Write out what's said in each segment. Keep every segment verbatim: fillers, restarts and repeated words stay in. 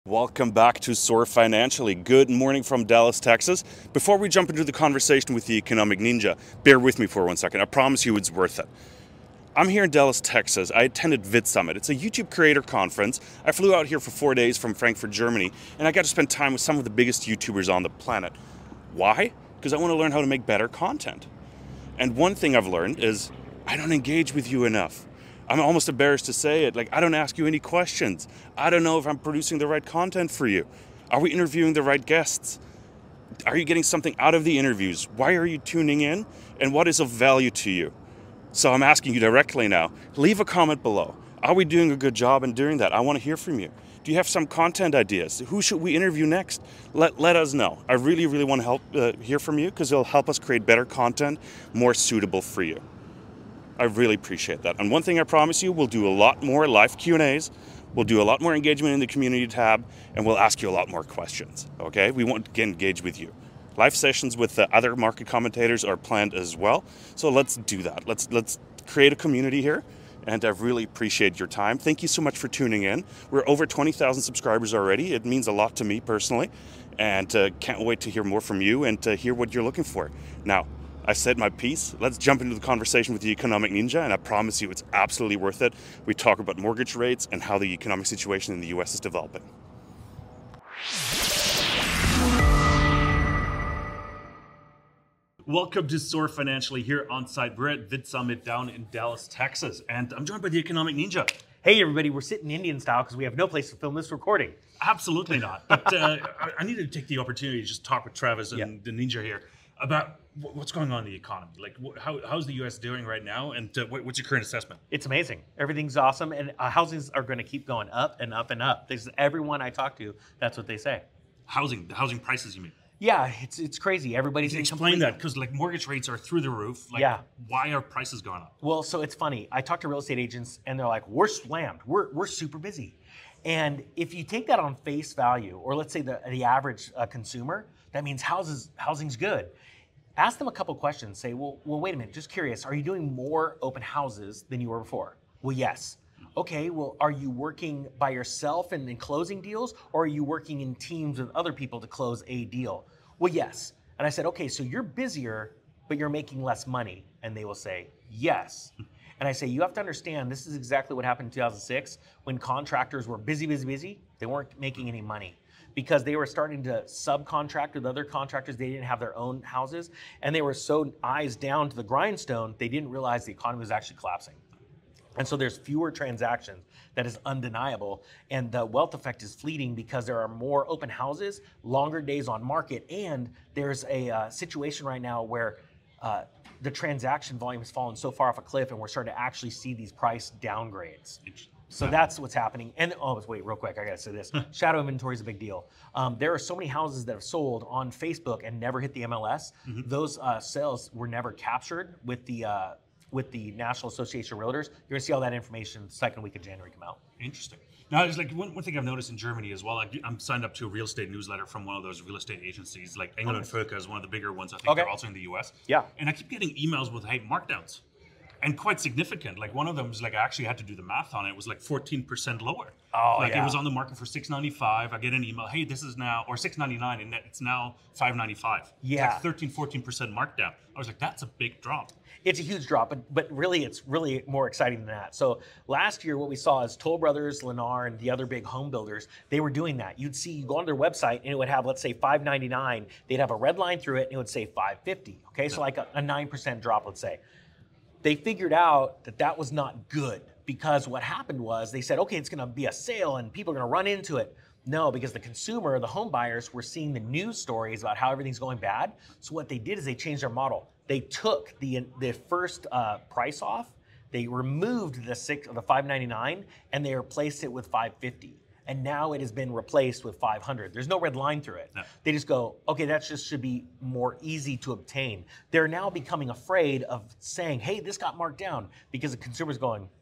Welcome back to Soar Financially. Good morning from Dallas, Texas. Before we jump into the conversation with the Economic Ninja, bear with me for one second. I promise you it's worth it. I'm here in Dallas, Texas. I attended VidSummit. It's a YouTube creator conference. I flew out here for four days from Frankfurt, Germany, and I got to spend time with some of the biggest YouTubers on the planet. Why? Because I want to learn how to make better content. And one thing I've learned is I don't engage with you enough. I'm almost embarrassed to say it. Like, I don't ask you any questions. I don't know if I'm producing the right content for you. Are we interviewing the right guests? Are you getting something out of the interviews? Why are you tuning in? And what is of value to you? So I'm asking you directly now, leave a comment below. Are we doing a good job in doing that? I want to hear from you. Do you have some content ideas? Who should we interview next? Let, let us know. I really, really want to help uh, hear from you because it'll help us create better content, more suitable for you. I really appreciate that. And one thing I promise you, we'll do a lot more live Q and A's. We'll do a lot more engagement in the community tab, and we'll ask you a lot more questions, okay? We want to engage with you. Live sessions with the other market commentators are planned as well. So let's do that. Let's, let's create a community here, and I really appreciate your time. Thank you so much for tuning in. We're over twenty thousand subscribers already. It means a lot to me personally, and uh, can't wait to hear more from you and to hear what you're looking for. Now, I said my piece. Let's jump into the conversation with the Economic Ninja, and I promise you it's absolutely worth it. We talk about mortgage rates and how the economic situation in the U S is developing. Welcome to Soar Financially here on site. We're at VidSummit down in Dallas, Texas, and I'm joined by the Economic Ninja. Hey everybody, we're sitting Indian style because we have no place to film this recording. Absolutely not. But uh, I, I needed to take the opportunity to just talk with Travis and yeah. the Ninja here about what's going on in the economy. Like, how, how's the U S doing right now, and uh, what's your current assessment? It's amazing. Everything's awesome, and uh, housings are going to keep going up and up and up. This is everyone I talk to, that's what they say. Housing, the housing prices, you mean? Yeah, it's it's crazy. Everybody's explain that, because like mortgage rates are through the roof. Like, yeah. Why are prices going up? Well, so it's funny. I talk to real estate agents, and they're like, "We're slammed. We're we're super busy." And if you take that on face value, or let's say the the average uh, consumer, that means houses housing's good. Ask them a couple questions. Say, well, well, wait a minute. Just curious. Are you doing more open houses than you were before? Well, yes. Okay. Well, are you working by yourself and, and closing deals, or are you working in teams with other people to close a deal? Well, yes. And I said, okay, so you're busier, but you're making less money. And they will say, yes. And I say, you have to understand, this is exactly what happened in two thousand six when contractors were busy, busy, busy. They weren't making any money, because they were starting to subcontract with other contractors. They didn't have their own houses, and they were so eyes down to the grindstone, they didn't realize the economy was actually collapsing. And so there's fewer transactions. That is undeniable. And the wealth effect is fleeting because there are more open houses, longer days on market, and there's a uh, situation right now where uh, the transaction volume has fallen so far off a cliff, and we're starting to actually see these price downgrades. So that's what's happening. And oh, wait, real quick, I gotta say this. Shadow inventory is a big deal. Um, there are so many houses that have sold on Facebook and never hit the M L S. Mm-hmm. Those uh, sales were never captured with the uh, with the National Association of Realtors. You're gonna see all that information the second week of January come out. Interesting. Now, there's like one, one thing I've noticed in Germany as well. I, I'm signed up to a real estate newsletter from one of those real estate agencies, like Engel and Völker is one of the bigger ones. I think okay. they're also in the U S. Yeah. And I keep getting emails with, hey, markdowns. And quite significant. Like one of them was like, I actually had to do the math on it. It was like fourteen percent lower. Oh, like yeah. It was on the market for six ninety-five. I get an email, hey, this is now, or six ninety-nine, and it's now five ninety-five. Yeah. It's like thirteen, fourteen percent markdown. I was like, that's a big drop. It's a huge drop, but but really, it's really more exciting than that. So last year, what we saw is Toll Brothers, Lennar, and the other big home builders, they were doing that. You'd see, you go on their website, and it would have, let's say, five ninety-nine. They'd have a red line through it, and it would say five fifty. Okay, so like a, a nine percent drop, let's say. They figured out that that was not good, because what happened was they said, okay, it's gonna be a sale and people are gonna run into it. No, because the consumer, the home buyers, were seeing the news stories about how everything's going bad. So what they did is they changed their model. They took the the first uh, price off, they removed the six the five ninety-nine, and they replaced it with five fifty. And now it has been replaced with five hundred. There's no red line through it. No. They just go, okay, that just should be more easy to obtain. They're now becoming afraid of saying, hey, this got marked down, because the consumer's going,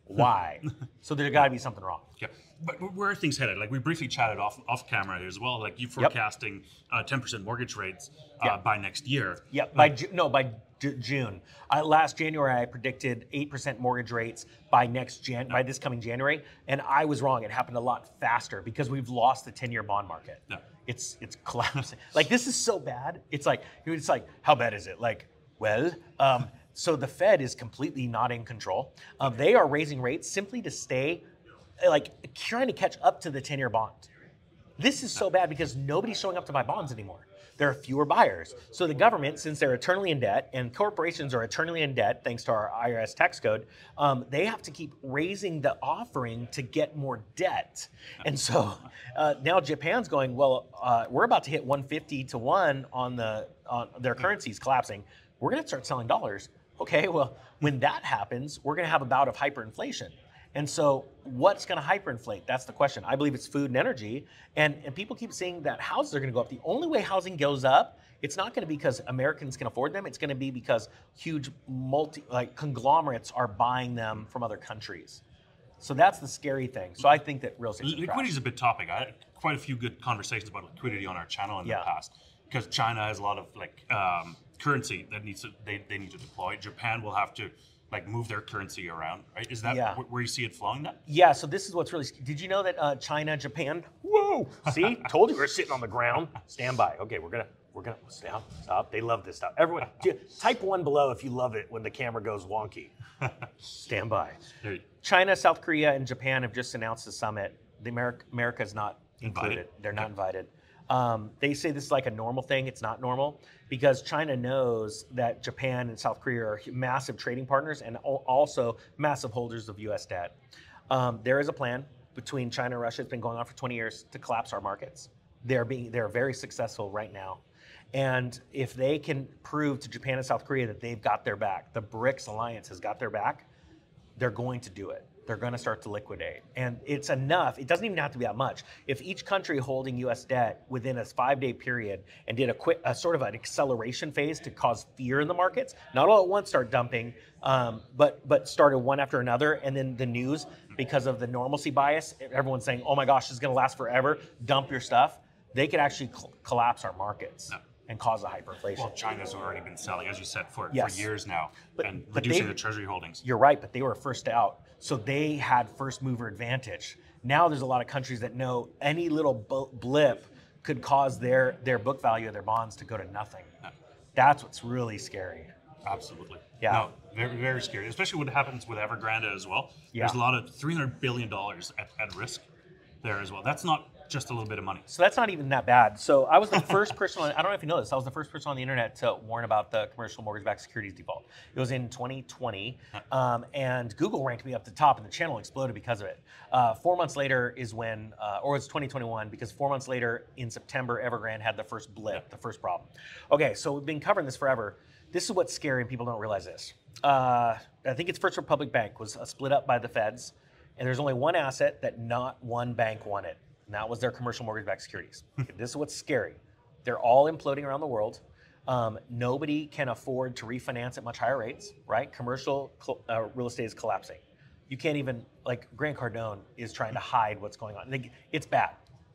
Why? So there's got to be something wrong. Yeah, but where are things headed? Like we briefly chatted off off camera here as well. Like you forecasting uh, ten percent mortgage rates uh, Yep. by next year. Yep. By Ju- no, by J- June. Uh, last January, I predicted eight percent mortgage rates by next Jan, by this coming January, and I was wrong. It happened a lot faster because we've lost the ten-year bond market. No. It's it's collapsing. Like this is so bad. It's like it's like how bad is it? Like well, um, so the Fed is completely not in control. Um, they are raising rates simply to stay, like trying to catch up to the ten-year bond. This is so bad because nobody's showing up to buy bonds anymore. There are fewer buyers. So the government, since they're eternally in debt, and corporations are eternally in debt thanks to our I R S tax code, um, they have to keep raising the offering to get more debt. And so uh, now Japan's going, well, uh, we're about to hit one fifty to one on the on their currencies collapsing. We're going to start selling dollars. Okay, well, when that happens, we're going to have a bout of hyperinflation. And so what's going to hyperinflate? That's the question. I believe it's food and energy. And, and people keep saying that houses are going to go up. The only way housing goes up, it's not going to be because Americans can afford them. It's going to be because huge multi like conglomerates are buying them from other countries. So that's the scary thing. So I think that real estate Liquidity is a big topic. I had quite a few good conversations about liquidity on our channel in Yeah. the past because China has a lot of like um, currency that needs to they, they need to deploy. Japan will have to like move their currency around, right? Is that Yeah. wh- where you see it flowing now? Yeah, so this is what's really, did you know that uh, China, Japan, whoa, see, told you we're sitting on the ground. Stand by. Okay, we're gonna, we're gonna, stop, stop. They love this stuff. Everyone, j- type one below if you love it when the camera goes wonky. Stand by. There you- China, South Korea, and Japan have just announced a summit. The America, America's not included. Invited. They're not Okay. invited. Um, they say this is like a normal thing. It's not normal because China knows that Japan and South Korea are massive trading partners and al- also massive holders of U S debt. Um, there is a plan between China and Russia. It's been going on for twenty years to collapse our markets. They're being they're very successful right now. And if they can prove to Japan and South Korea that they've got their back, the BRICS alliance has got their back, they're going to do it. They're going to start to liquidate. And it's enough. It doesn't even have to be that much. If each country holding U S debt within a five-day period and did a quick, a sort of an acceleration phase to cause fear in the markets, not all at once start dumping, um, but but started one after another, and then the news, because of the normalcy bias, everyone's saying, oh my gosh, this is going to last forever, dump your stuff, they could actually cl- collapse our markets. No. And cause a hyperinflation. Well, China's already been selling, as you said, for, Yes. for years now But- and but reducing they- the treasury holdings. You're right, but they were first out. So they had first mover advantage. Now there's a lot of countries that know any little bu- blip could cause their, their book value of their bonds to go to nothing. Yeah. That's what's really scary. Absolutely. Yeah. No, very, very scary, especially what happens with Evergrande as well. There's a Yeah. lot of three hundred billion dollars at, at risk there as well. That's not just a little bit of money. So that's not even that bad. So I was the first person on, I don't know if you know this, I was the first person on the internet to warn about the commercial mortgage-backed securities default. It was in twenty twenty, um, and Google ranked me up the top, and the channel exploded because of it. Uh, four months later is when, uh, or it's twenty twenty-one, because four months later in September, Evergrande had the first blip, the first problem. Okay, so we've been covering this forever. This is what's scary, and people don't realize this. Uh, I think it's First Republic Bank was uh, split up by the feds, and there's only one asset that not one bank wanted. And that was their commercial mortgage-backed securities. This is what's scary. They're all imploding around the world. Um, nobody can afford to refinance at much higher rates, right? Commercial cl- uh, real estate is collapsing. You can't even, like Grant Cardone is trying to hide what's going on. Like, it's bad.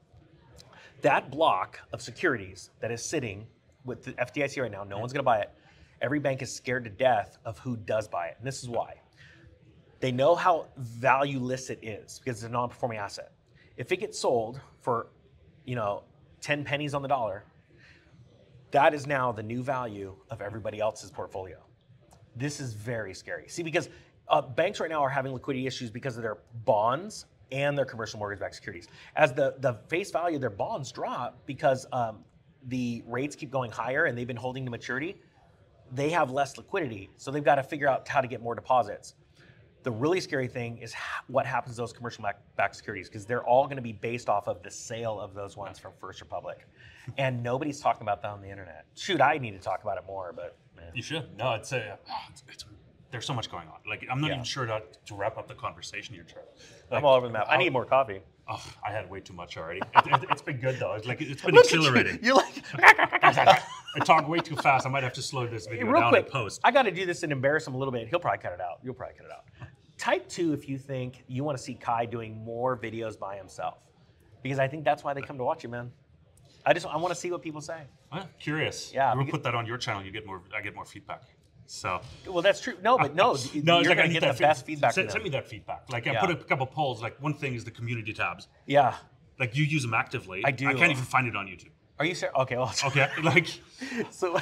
That block of securities that is sitting with the F D I C right now, no one's gonna buy it. Every bank is scared to death of who does buy it. And this is why. They know how valueless it is because it's a non-performing asset. If it gets sold for, you know, ten pennies on the dollar, that is now the new value of everybody else's portfolio. This is very scary. See, because uh, banks right now are having liquidity issues because of their bonds and their commercial mortgage-backed securities. As the, the face value of their bonds drop because um, the rates keep going higher and they've been holding to maturity, they have less liquidity. So they've got to figure out how to get more deposits. The really scary thing is ha- what happens to those commercial backed securities, because they're all going to be based off of the sale of those ones from First Republic. And nobody's talking about that on the internet. Shoot, I need to talk about it more, but man. You should. No, it's a. It's, it's, there's so much going on. Like I'm not Yeah. even sure to, to wrap up the conversation here, Charlie. I'm Like, all over the map. I I'll- need more coffee. Oh, I had way too much already. It, it, it's been good though. It's like it's been Look at you. exhilarating. You're like, I talk way too fast. I might have to slow this video real down quick, in post. I got to do this and embarrass him a little bit. He'll probably cut it out. You'll probably cut it out. type two if you think you want to see Kai doing more videos by himself, because I think that's why they come to watch you, man. I just I want to see what people say. I'm curious. Yeah, We'll put that on your channel. You get more. I get more feedback. So. Well, that's true. No, but no, no, you're like, going to get the feed- best feedback. Send, send me that feedback. Like I Yeah. put a couple polls. Like one thing is the community tabs. Yeah. Like you use them actively. I do. I can't even find it on YouTube. Are you serious? Okay, well, Okay, like. So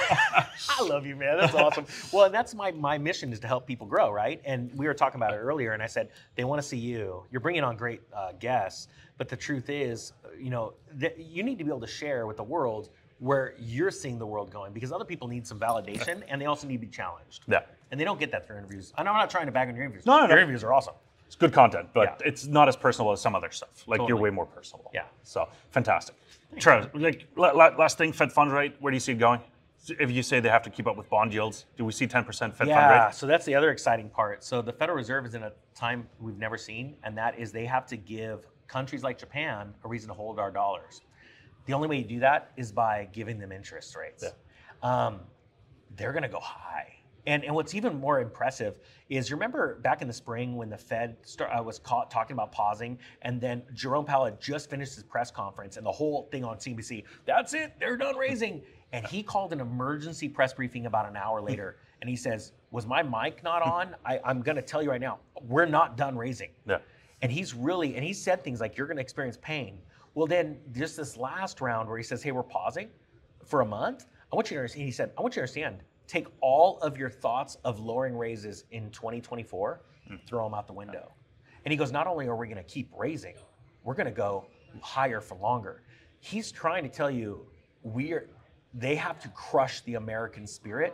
I love you, man. That's awesome. Well, and that's my my mission is to help people grow, right? And we were talking about it earlier, and I said they want to see you. You're bringing on great uh, guests, but the truth is, you know, that you need to be able to share with the world where you're seeing the world going, because other people need some validation, and they also need to be challenged. Yeah. And they don't get that through interviews. I know I'm not trying to bag on your interviews. No, no, no. Your interviews are awesome. It's good content, but Yeah. it's not as personal as some other stuff. Like you're Totally. way more personable. Yeah. So fantastic. Travis, like la- la- last thing, Fed fund rate. Where do you see it going? If you say they have to keep up with bond yields, do we see ten percent Fed fund Yeah, rate? so that's the other exciting part. So the Federal Reserve is in a time we've never seen, and that is they have to give countries like Japan a reason to hold our dollars. The only way you do that is by giving them interest rates. Yeah. Um, they're going to go high. And, and what's even more impressive is, you remember back in the spring when the Fed start, uh, was caught talking about pausing, and then Jerome Powell had just finished his press conference, and the whole thing on C B C, that's it, they're done raising. And he called an emergency press briefing about an hour later, and he says, was my mic not on? I, I'm going to tell you right now, we're not done raising. Yeah. And he's really, and he said things like, you're going to experience pain. Well, then just this last round where he says, hey, we're pausing for a month. I want you to understand, he said, I want you to understand, take all of your thoughts of lowering raises in twenty twenty-four, mm. throw them out the window. And he goes, not only are we going to keep raising, we're going to go higher for longer. He's trying to tell you, we're, they have to crush the American spirit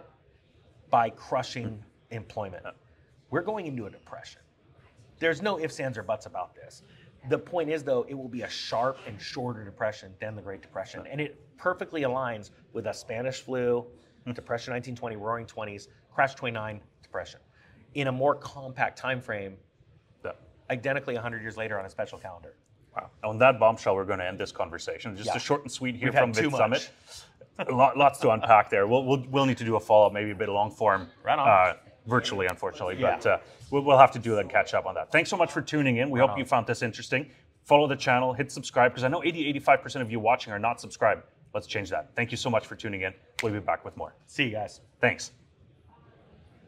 by crushing mm. employment. We're going into a depression. There's no ifs, ands, or buts about this. The point is, though, it will be a sharp and shorter depression than the Great Depression. And it perfectly aligns with a Spanish flu, Depression nineteen twenty, Roaring Twenties, Crash twenty-nine, Depression. In a more compact time frame, Yeah. identically one hundred years later on a special calendar. Wow. On that bombshell, we're going to end this conversation. Just Yeah. a short and sweet here We've had from too Vid Summit. much. Lot, lots to unpack there. We'll, we'll we'll need to do a follow up, maybe a bit of long form, Right on. uh, virtually, unfortunately. Yeah. But uh, we'll, we'll have to do that and catch up on that. Thanks so much for tuning in. We Right hope on. you found this interesting. Follow the channel, hit subscribe, because I know eighty, eighty-five percent of you watching are not subscribed. Let's change that. Thank you so much for tuning in. We'll be back with more. See you guys. Thanks.